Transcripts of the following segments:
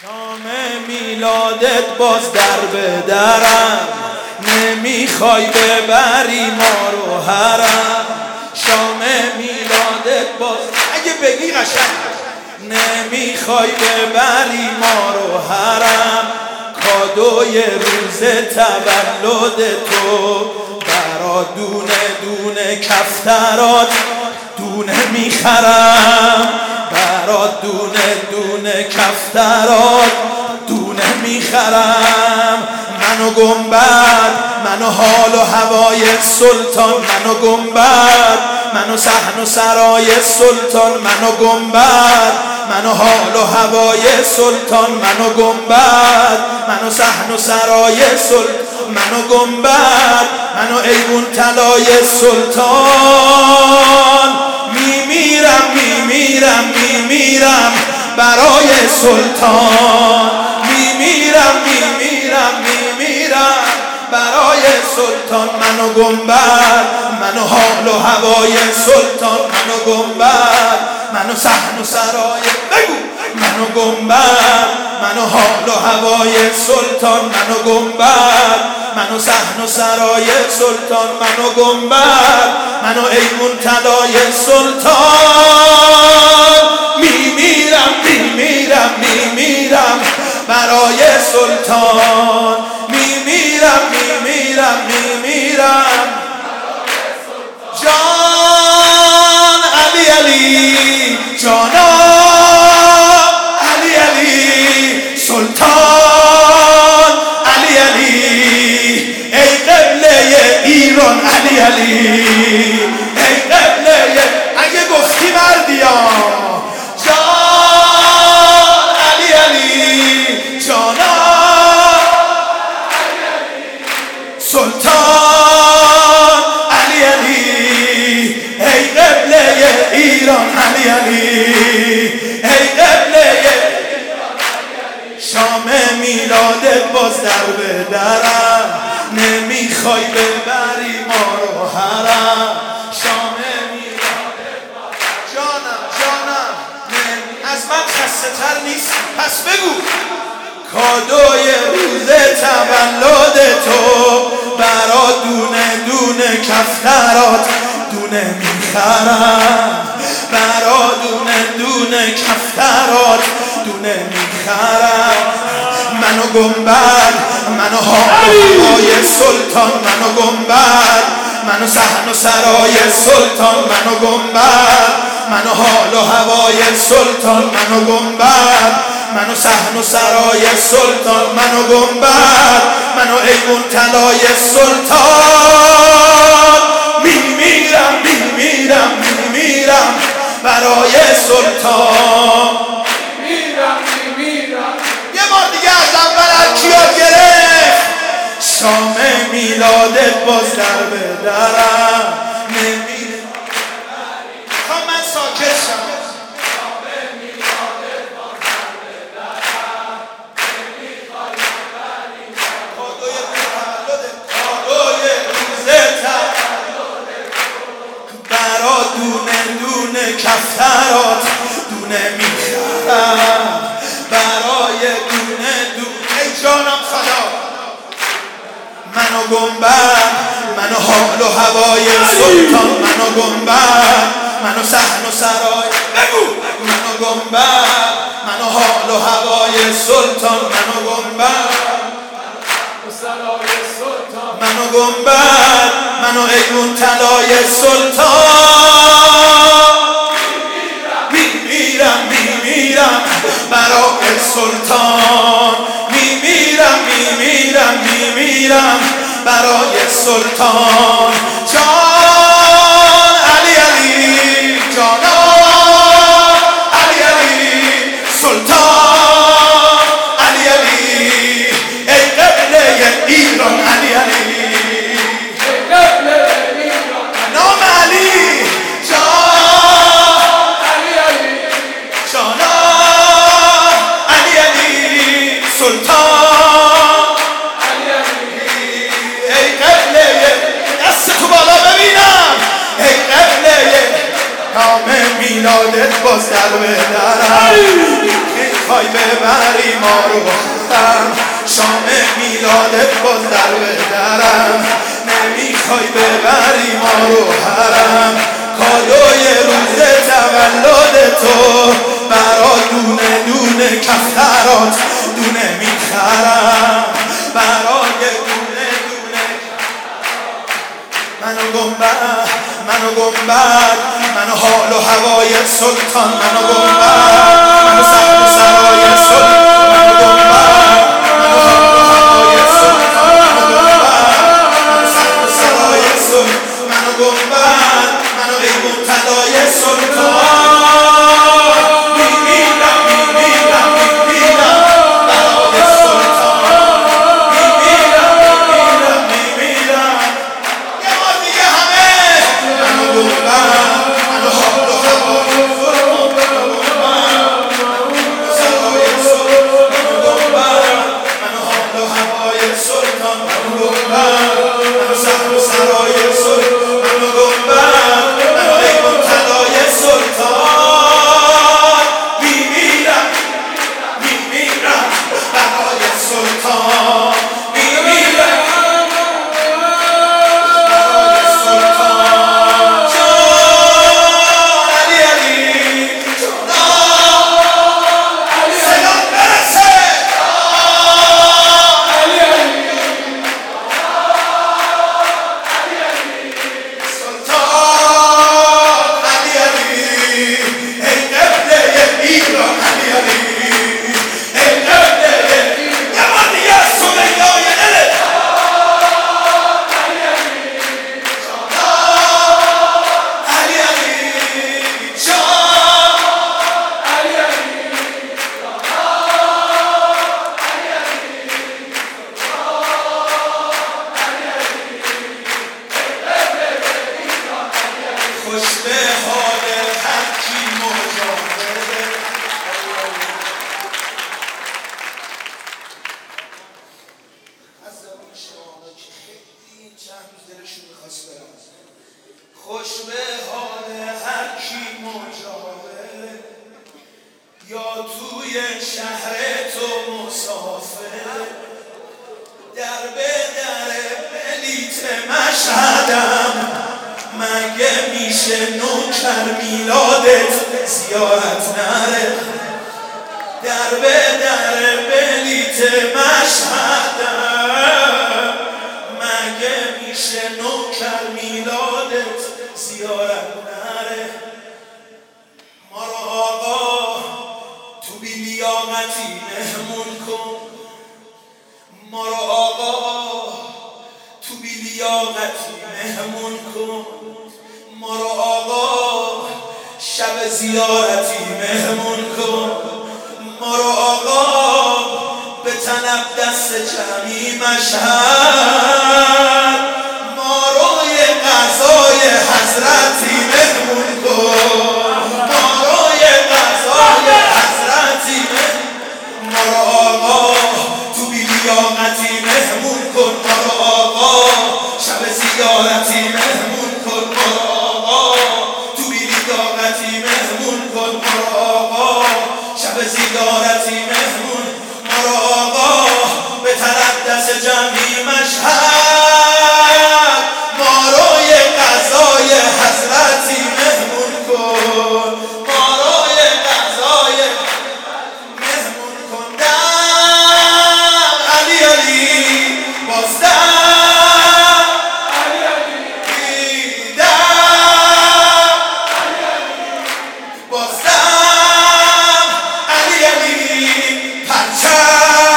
شام میلادت باز در به درم، نمیخوای ببری ما رو حرم. شام میلادت باز اگه بگی قشنگ، نمیخوای ببری ما رو حرم. کادوی روز تولد تو برا دونه دونه کفترات دونه میخرم. برا دونه دونه کفترات دونه میخرم. منو گنبد، منو حال و هوای سلطان، منو گنبد، منو صحن و سرای سلطان، منو گنبد، منو حال و هوای سلطان، منو گنبد، منو صحن و سرای سلطان، منو گنبد، منو ایوون طلای سلطان. میمیرم میمیرم میمیرم برای سلطان. میمیرم میمیرم میمیرم برای سلطان. منو گنبد، منو حال و هوای سلطان، منو گنبد، منو صحن و سرای بگو. منو گنبد، منو حال و هوای سلطان، منو گنبد، منو صحن و سرای سلطان، منو گنبد، منو ایوون طلای سلطان. میمیرم میمیرم میمیرم برای سلطان. میمیرم میمیرم میمیرم جان علی علی، جانا علی علی، سلطان علی علی، ای قبله ایران علی علی، ای قبله اگه گفتی مردیا جان علی علی، جانا سلطان علی علی، ای قبله ایران علی علی، ای قبله. شام میلادت باز در به درم، نمیخوای ببری ما رو حرم. شام میلادت باز جانم جانم از من خسته تر نیست پس بگو. کادوی روز تولد تو برا دونه دونه کفترات دونه میخرم. برا دونه دونه کفترات دونه میخرم. منو گنبد، منو حال و هوای سلطان، منو گنبد، منو صحن و سرای سلطان، منو گنبد، منو حال و هوای سلطان، منو گنبد، منو صحن و سرای سلطان، منو گنبد، منو ایوون طلای سلطان. میمیرم میمیرم میمیرم برای سلطان. میمیرم میمیرم. یه بار دیگه از اول کیا گرفت. شام میلادت باز در به درم، نمیرم خواهم من ساکت شم. دونه دونه کفترات دونه میخرم. برای دونه دونه ای جانم خدا. منو گنبد، منو حال و هوای سلطان، منو گنبد، منو صحن و سرای بگو. منو گنبد، منو حال و هوای سلطان، منو گنبد، منو گنبد، منو ایوون طلای سلطان. میمیرم میمیرم برای سلطان. میمیرم میمیرم میمیرم برای سلطان. جان علی علی، جانا علی علی، سلطان علی علی، ای قبله ایران علی علی، نام علی، جان علی علی، جانا علی علی، سلطان علی علی، ای قبله. دست تو بالا ببین. ببری ما رو حرم، شام میلادت باز در به درم، نمیخوای ببری ما رو حرم، کادوی روز تولد تو برا دونه دونه کفترات دونه میخرم، برای دونه دونه منو گنبد، منو گنبد، منو حال و هوای سلطان، منو گنبد، منو سخت و سرای سلطان، منو گنبد، منو حال و هوای سلطان، منو گنبد، منو سخت و سرای سلطان، منو گنبد، منو ای منتدای سلطان، میمیرم میمیرم میمیرم برای سلطان، میمیرم میمیرم میمیرم یه بار دیگه همه، منو گنبد، منو حال و هوای سلطان، منو گنبد، منو سرای سلطان، منو گنبد، منو حال و هوای سلطان، منو گنبد، منو سخت و سرای سلطان، منو گنبد، منو ای منتدای سلطان، میمیرم میمیرم برای سلطان، میمیرم برای سلطان، جان علی علی، صدا برسه، سلطان علی علی، ای قبله ایران علی علی، ای قبله یه بار دیگه سمیای دلت، علی علی جان، خوش به حال هر کی مجاهده. از زبان شما که خیلی چند روز دلشون میخواست برم، خوش به حال هر کی مجاهده، یا توی شهر تو مسافر، در به در بلیت مشهدم، مگه میشه نوکر میلادت زیارت نره، در به در بلیت مشهدم، مگه میشه نوکر میلادت زیارت نره، ما رو آقا تو بی لیاقتی مهمون کن، ما رو آقا تو بی لیاقتی مهمون کن، ما رو آقا شب زیارتی مهمون کن، ما رو آقا به طلب دست جمعی مشهد، ما رو یه غذای حضرتی مهمون کن، ما رو یه غذای حضرتی مهمون، ما رو آقا تو بی لیاقتی مهمون کن، ما رو آقا شب زیارتی مهمون کن، ما رو آقا تو بی لیاقتی مهمون کن، ما رو آقا شب زیارتی مهمون، ما رو آقا به طرف دست جمعی مشهد، ما رو یه غذای حضرتی مهمون کن، ما رو یه غذای مهمون کن، دم علی علی بازدم، دم بازدم علی علی پرچم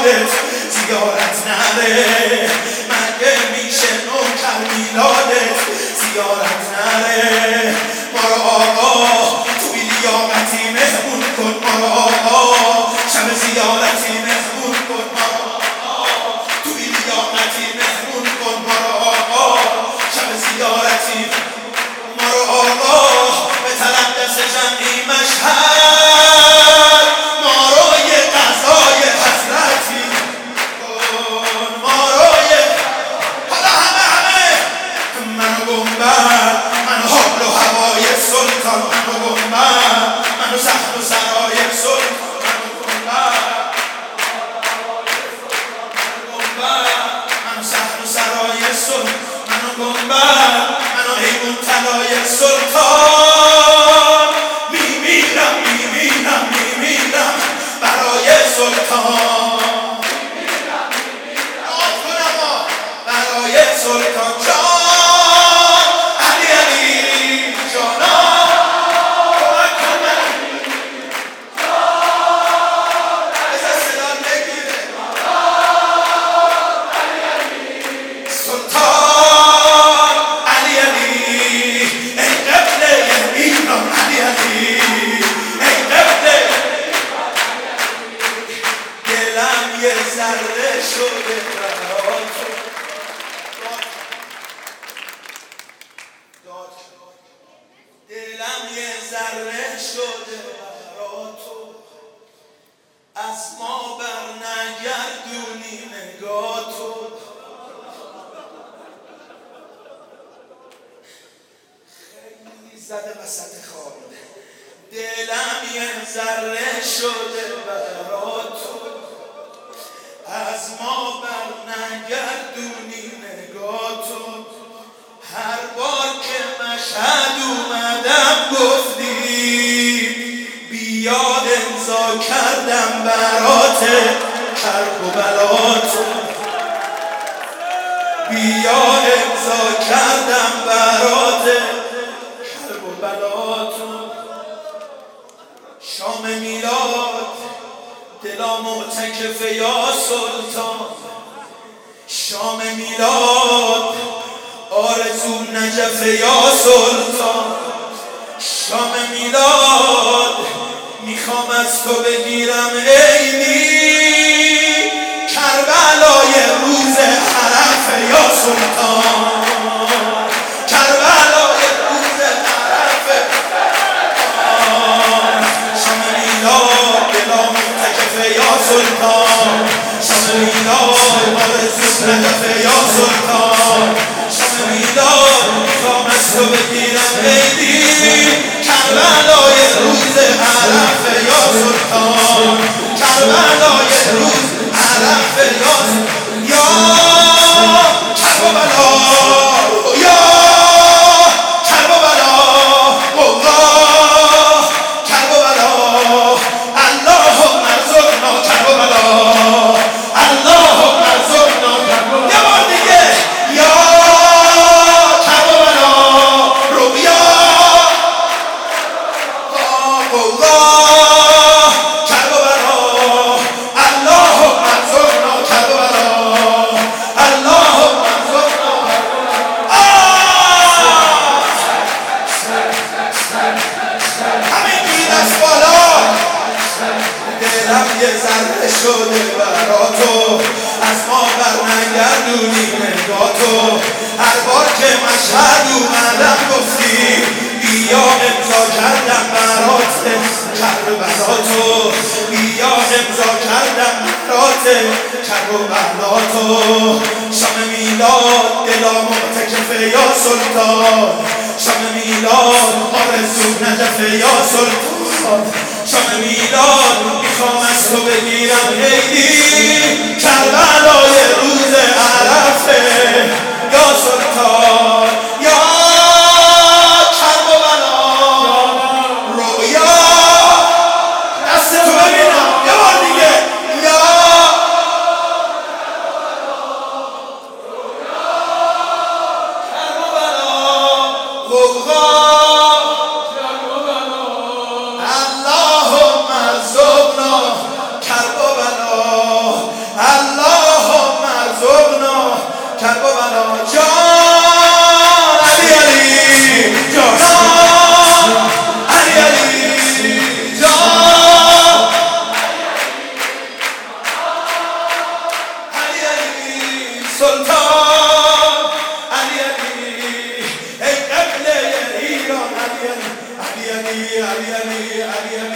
میلادت زیارت نره، مگه میشه نوکر میلادت زیارت نره. ما رو آقا توی لیاقتی مهمون کن، ما رو آقا شب زیارتی مهمون کن، ما رو آقا توی لیاقتی مهمون کن، ما رو آقا شب زیارتی، ما رو آقا به تقدس جمعی مشهد، ما رو یه غذای حضرتی کن، ما رو یه حالا همه منو گنبد، منو حال و هوای سلطان، منو گنبد، منو صحن و سرای سلطان، منو گنبد، منو صحن و سرای سلطان، منو گنبد، منو حیوان طلای سلطان، میمیرم میمیرم میمیرم برای سلطان، برای سلطان جان علی علی جانا کمک کنم بذار صدا بگیره سلطان علی علی ای قبله ایران علی علی ای قبله، دلم یه ذره شده برات، دلم یه ذره شده برا تو، از ما بر نگردونی نگاه تو، خیلی زده وسط خواب، دلم یه ذره شده برا تو، از ما بر نگردونی نگاه تو، هر بار که مشهد اومدم گفتی بیاد امضا کردم برات کرب و بلات، بیاد امضا کردم برات کرب و بلات، شام میلاد دلا معتکف یا سلطان، شام میلاد آرزو نجف یا سلطان، شام میلاد میخوام از تو بگیرم عیدی کربلای روز عرفه یا سلطان، کربلای روز عرفه، شام میلاد دلا معتکف یا سلطان، شام میلاد آرزو نجف یا سلطان، شام میلاد میخوام از تو بگیرم عیدی کربلای روز عرفه یا سلطان، کربلای روز عرفه یا سلطان، یا کربلا یا کربلا والله کربلا، اللهم ارزقنا کربلا، اللهم ارزقنا کربلا، یه بار دیگه یا کربلا رویا والله کربلا، اللهم ارزقنا کربلا، اللهم ارزقنا همین گیر از بالا، دلم یه ذره شده برا تو، از ما بر نگردونی نگاه تو، هر بار که مشهد اومدم گفتی بیا امضا کردم برات کربلا تو، بیا امضا کردم برات کربلا تو، شام میلاد دلا معتکف یا سلطان، شام میلاد آرزو نجف یا سلطان، شام میلاد میخوام از تو بگیرم عیدی کربلای روز عرفه یا سلطان، یا کرب و بلا رویا، دست تو ببینم یه بار دیگه، یا کرب و بلا غوغا، اللهم ارزقنا علی علی علی